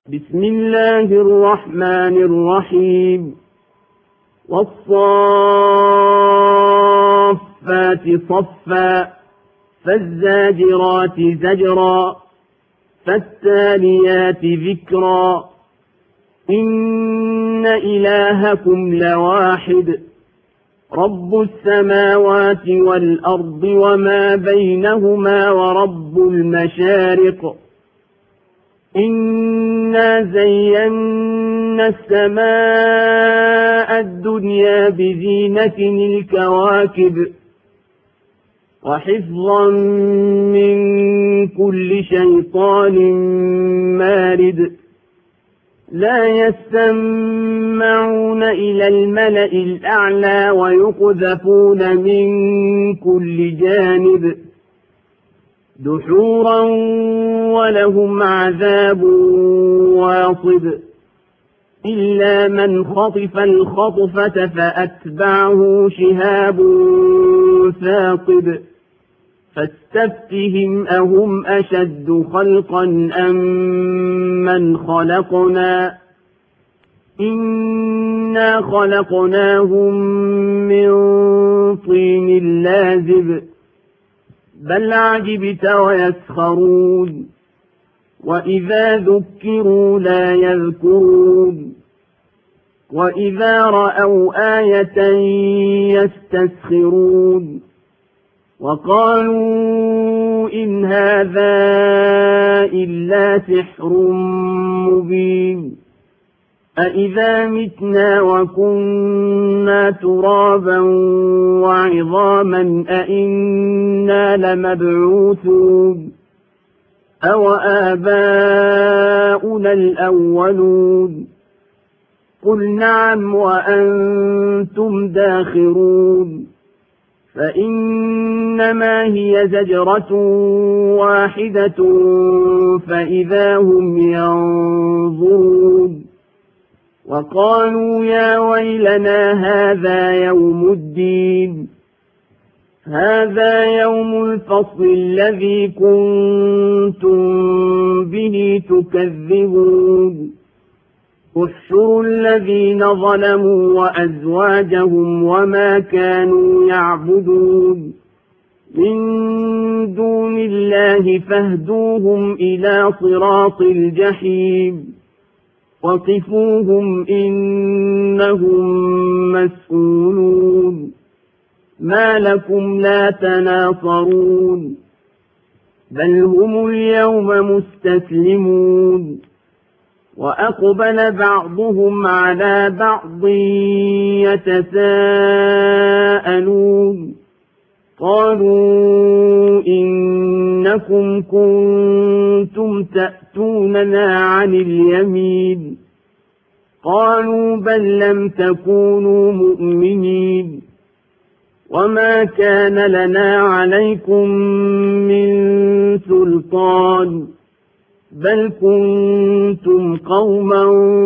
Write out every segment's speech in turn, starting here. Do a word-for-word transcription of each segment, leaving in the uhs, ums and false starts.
بسم الله الرحمن الرحيم والصافات صفا فالزاجرات زجرا فالتاليات ذكرا إن إلهكم لواحد رب السماوات والأرض وما بينهما ورب المشارق إنا زينا السماء الدنيا بزينة الكواكب وحفظا من كل شيطان مارد لا يستمعون إلى الملأ الأعلى ويقذفون من كل جانب دحورا ولهم عذاب واصب إلا من خطف الخطفة فأتبعه شهاب ثاقب فاستفتهم أهم أشد خلقا أم من خلقنا إنا خلقناهم من طين لازب بل عجبت ويسخرون وإذا ذكروا لا يذكرون وإذا رأوا آية يستسخرون وقالوا إن هذا إلا سحر مبين أإذا متنا وكنا ترابا وعظاما أإنا لمبعوثون أو آباؤنا الأولون قل نعم وأنتم داخرون فإنما هي زجرة واحدة فإذا هم ينظرون وقالوا يا ويلنا هذا يوم الدين هذا يوم الفصل الذي كنتم به تكذبون احشروا الذين ظلموا وأزواجهم وما كانوا يعبدون من دون الله فاهدوهم إلى صراط الجحيم وقفوهم إنهم مسؤولون ما لكم لا تناصرون بل هم اليوم مستسلمون وأقبل بعضهم على بعض يتساءلون قالوا إنكم كنتم تأتوننا عن اليمين قالوا بل لم تكونوا مؤمنين وما كان لنا عليكم من سلطان بل كنتم قوما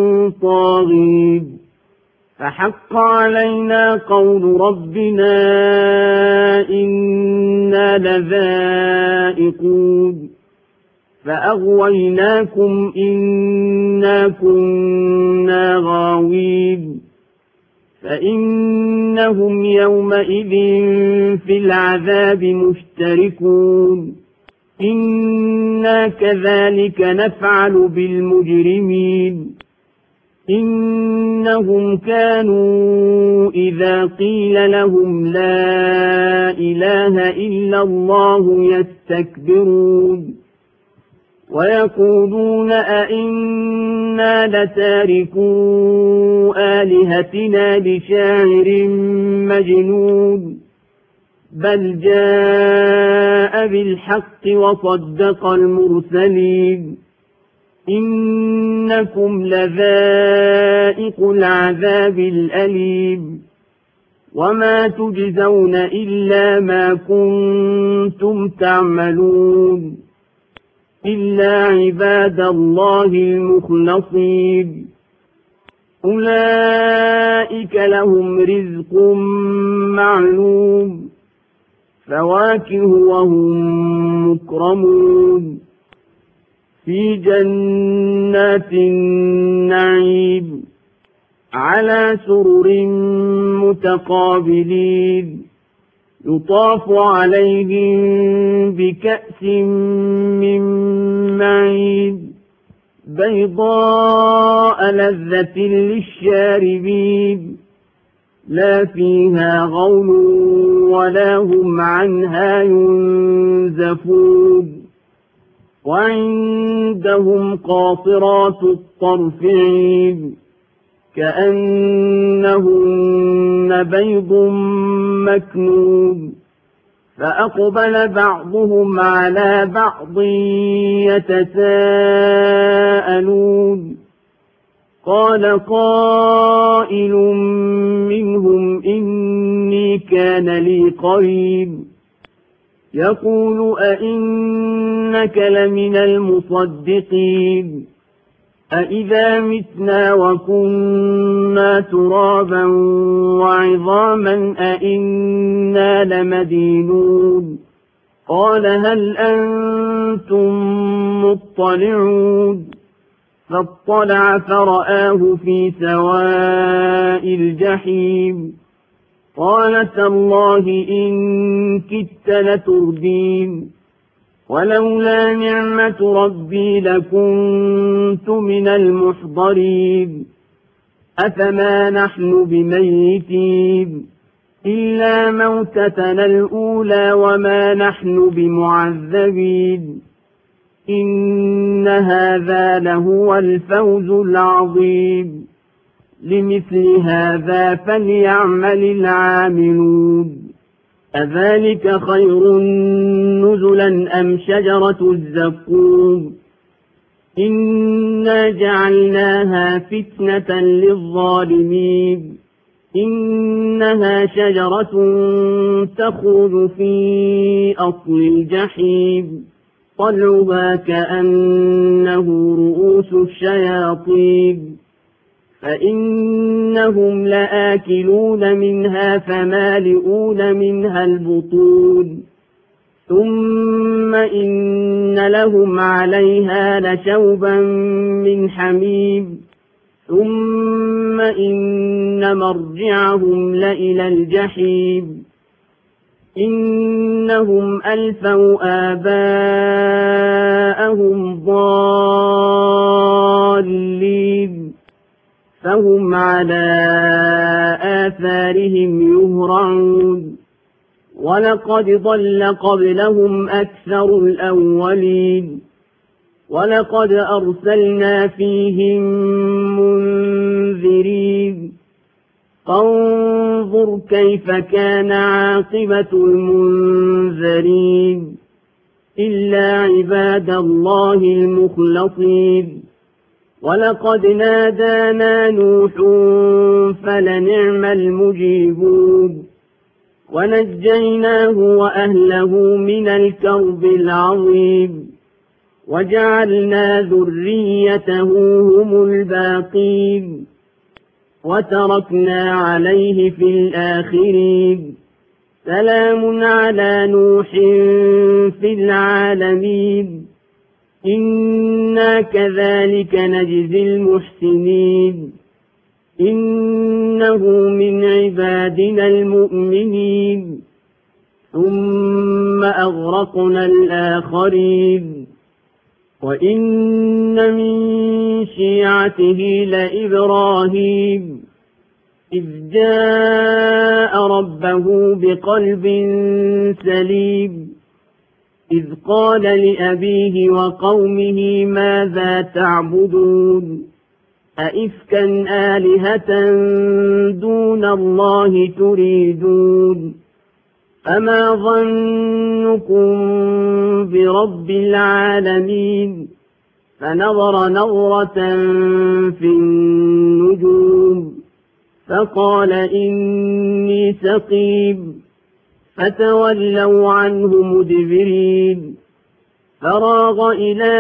طاغين فحق علينا قول ربنا إنا لذائقون فأغويناكم إنا كنا غاوين فإنهم يومئذ في العذاب مشتركون إنا كذلك نفعل بالمجرمين إنهم كانوا إذا قيل لهم لا إله إلا الله يستكبرون ويقولون أئنا لتاركو آلهتنا لشاعر مجنون بل جاء بالحق وصدق المرسلين إنكم لذائق العذاب الأليم وما تجزون إلا ما كنتم تعملون إلا عباد الله المخلصين أولئك لهم رزق معلوم فواكه وهم مكرمون في جنات النعيم على سرر متقابلين يطاف عليهم بكأس من معين بيضاء لذة للشاربين لا فيها غول ولا هم عنها ينزفون وعندهم قاصرات الطرف عين كأنهن بيض مكنون فأقبل بعضهم على بعض يتساءلون قال قائل منهم إني كان لي قريب يقول أئنك لمن المصدقين أئذا متنا وكنا ترابا وعظاما أئنا لمدينون قال هل أنتم مطلعون فاطلع فرآه في سواء الجحيم قال تالله إن كدت لتردين ولولا نعمة ربي لكنت من المحضرين أفما نحن بميتين إلا موتتنا الأولى وما نحن بمعذبين إن هذا لهو الفوز العظيم لمثل هذا فليعمل العاملون أذلك خير نزلا أم شجرة الزقوم إنا جعلناها فتنة للظالمين إنها شجرة تخرج في أصل الجحيم طلعها كأنه رؤوس الشياطين فإنهم لآكلون منها فمالئون منها البطون ثم إن لهم عليها لشوبا من حميم ثم إن مرجعهم لإلى الجحيم إنهم ألفوا آباءهم ضالين فهم على آثارهم يهرعون ولقد ضل قبلهم أكثر الأولين ولقد أرسلنا فيهم منذرين فانظر كيف كان عاقبة المنذرين إلا عباد الله المخلصين ولقد نادانا نوح فلنعم المجيبون ونجيناه وأهله من الكرب العظيم وجعلنا ذريته هم الباقين وتركنا عليه في الآخرين سلام على نوح في العالمين إنا كذلك نجزي المحسنين إنه من عبادنا المؤمنين ثم أغرقنا الآخرين وإن من شيعته لإبراهيم إذ جاء ربه بقلب سليم إذ قال لأبيه وقومه ماذا تعبدون أئفكا آلهة دون الله تريدون فما ظنكم برب العالمين فنظر نظرة في النجوم فقال إني سقيم فتولوا عنه مدبرين فراغ إلى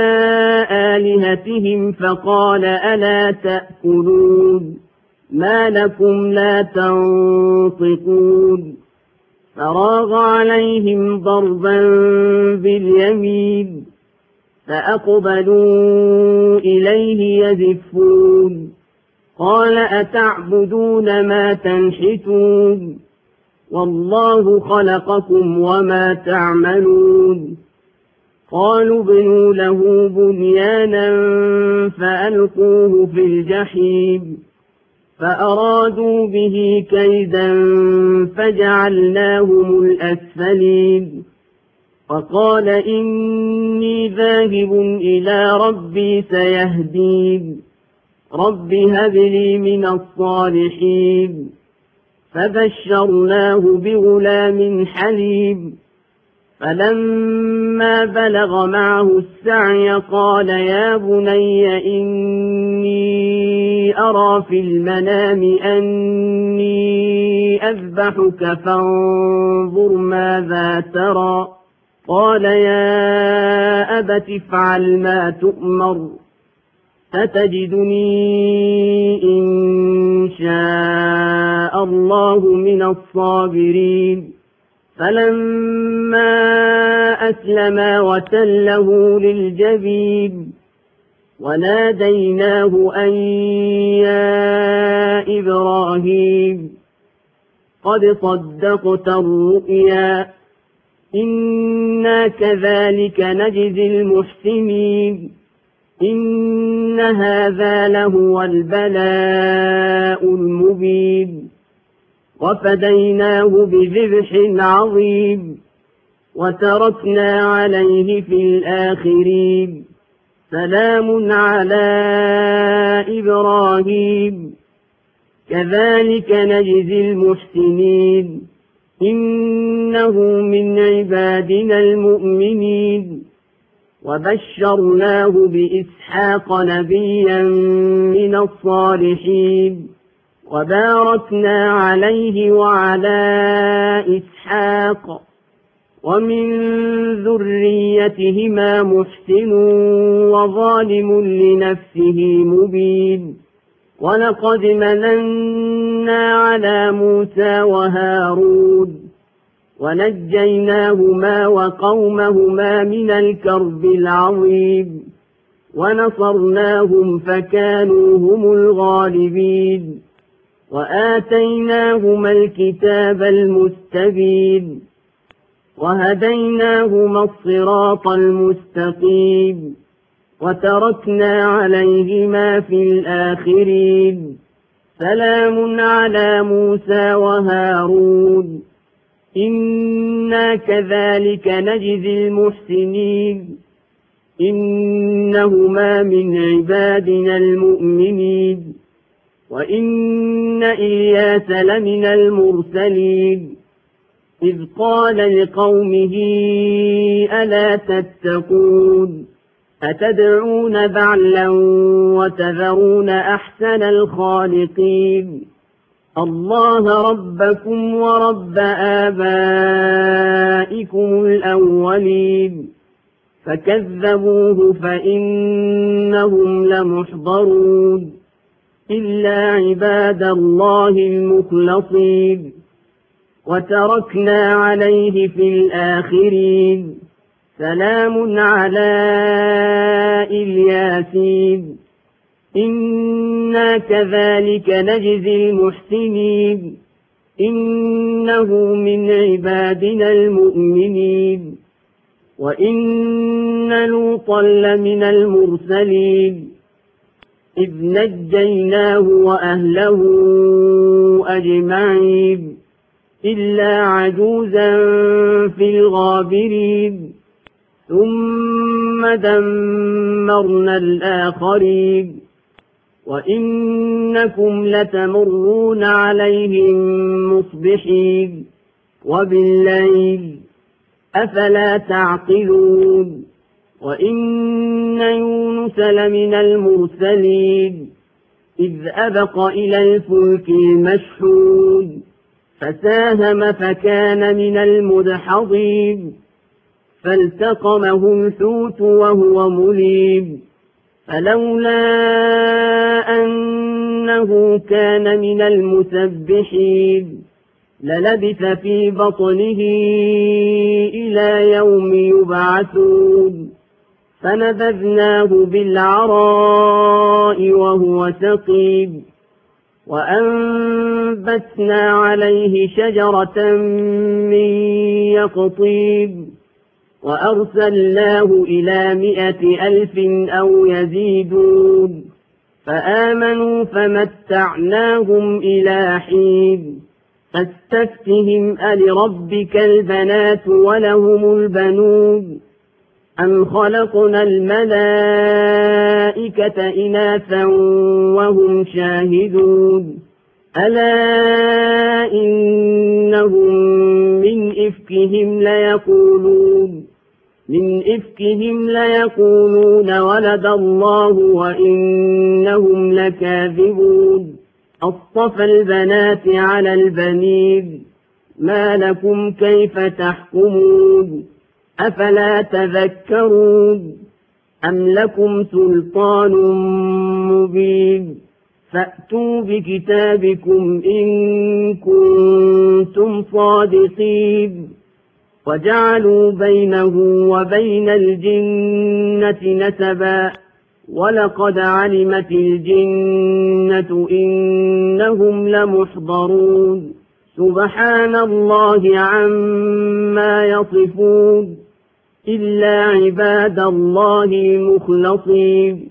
آلهتهم فقال ألا تأكلون ما لكم لا تنطقون فراغ عليهم ضربا باليمين فأقبلوا إليه يزفون قال أتعبدون ما تنحتون والله خلقكم وما تعملون قالوا ابنوا له بنيانا فألقوه في الجحيم فأرادوا به كيدا فجعلناهم الأسفلين وقال إني ذاهب إلى ربي سيهدين رب هب لي من الصالحين فبشرناه بغلام حليم فلما بلغ معه السعي قال يا بني إني أرى في المنام أني أذبحك فانظر ماذا ترى قال يا أبت افعل ما تؤمر ستجدني إن شاء الله من الصابرين فلما أسلما وتله للجبين وناديناه أن يا إبراهيم قد صدقت الرؤيا إنا كذلك نجزي المحسنين إن هذا لهو البلاء المبين وفديناه بذبح عظيم وتركنا عليه في الآخرين سلام على إبراهيم كذلك نجزي المحسنين إنه من عبادنا المؤمنين وبشرناه بإسحاق نبيا من الصالحين وباركنا عليه وعلى إسحاق ومن ذريتهما محسن وظالم لنفسه مبين ولقد مننا على موسى وهارون ونجيناهما وقومهما من الكرب العظيم ونصرناهم فكانوا هم الغالبين وآتيناهما الكتاب المستبين وهديناهما الصراط المستقيم وتركنا عليهما في الآخرين سلام على موسى وهارون إنا كذلك نجزي المحسنين إنهما من عبادنا المؤمنين وإن إلياس لمن المرسلين إذ قال لقومه ألا تتقون أتدعون بعلا وتذرون أحسن الخالقين الله ربكم ورب آبائكم الأولين فكذبوه فإنهم لمحضرون إلا عباد الله المخلصين وتركنا عليه في الآخرين سلام على الياسين إنا كذلك نجزي المحسنين إنه من عبادنا المؤمنين وإن لوطا لمن المرسلين إذ نجيناه وأهله أجمعين إلا عجوزا في الغابرين ثم دمرنا الآخرين وإنكم لتمرون عليهم مصبحين وبالليل أفلا تعقلون وإن يونس لمن المرسلين إذ أبق إلى الفلك المشحون فساهم فكان من المدحضين فالتقمه الحوت وهو مليم فلولا أنه كان من المسبحين للبث في بطنه إلى يوم يبعثون فنبذناه بالعراء وهو سقيم وأنبتنا عليه شجرة من يقطين وأرسلناه إلى مائة ألف أو يزيدون فآمنوا فمتعناهم إلى حين فاستفتهم ألربك البنات ولهم البنون أم خلقنا الملائكة إناثا وهم شاهدون ألا إنهم من إفكهم ليقولون من إفكهم ليقولون ولد الله وإنهم لكاذبون أصطفى البنات على البنين ما لكم كيف تحكمون أفلا تذكرون أم لكم سلطان مبين فأتوا بكتابكم إن كنتم صادقين وجعلوا بينه وبين الجنة نسبا ولقد علمت الجنة إنهم لمحضرون سبحان الله عما يصفون إلا عباد الله المخلصين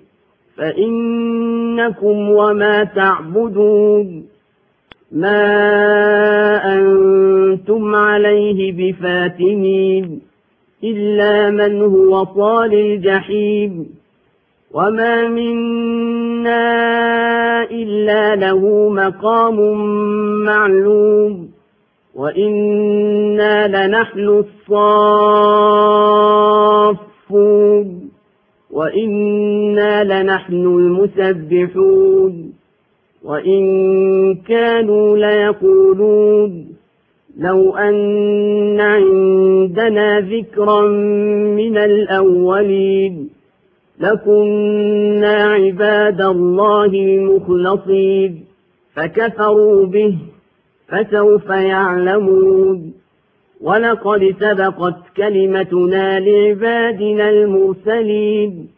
فإنكم وما تعبدون ما أنتم عليه بفاتنين إلا من هو صال الجحيم وما منا إلا له مقام معلوم وإنا لنحن الصافون وإنا لنحن المسبحون وإن كانوا ليقولون لو أن عندنا ذكرا من الأولين لكنا عباد الله المخلصين فكفروا به فسوف يعلمون ولقد سبقت كلمتنا لعبادنا المرسلين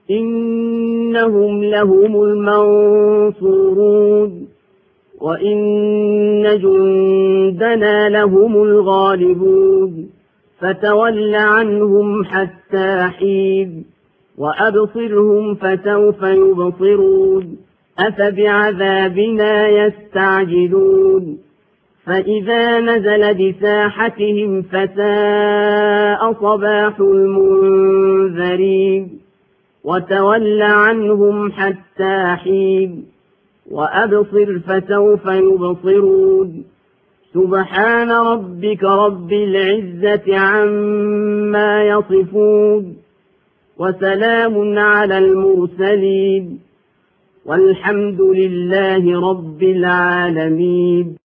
إنهم لهم المنصورون وإن جندنا لهم الغالبون فتول عنهم حتى حين وأبصرهم فسوف يبصرون أفبعذابنا يستعجلون فإذا نزل بساحتهم فساء صباح المنذرين وتول عنهم حتى حين وأبصر فسوف يبصرون سبحان ربك رب العزة عما يصفون وسلام على المرسلين والحمد لله رب العالمين.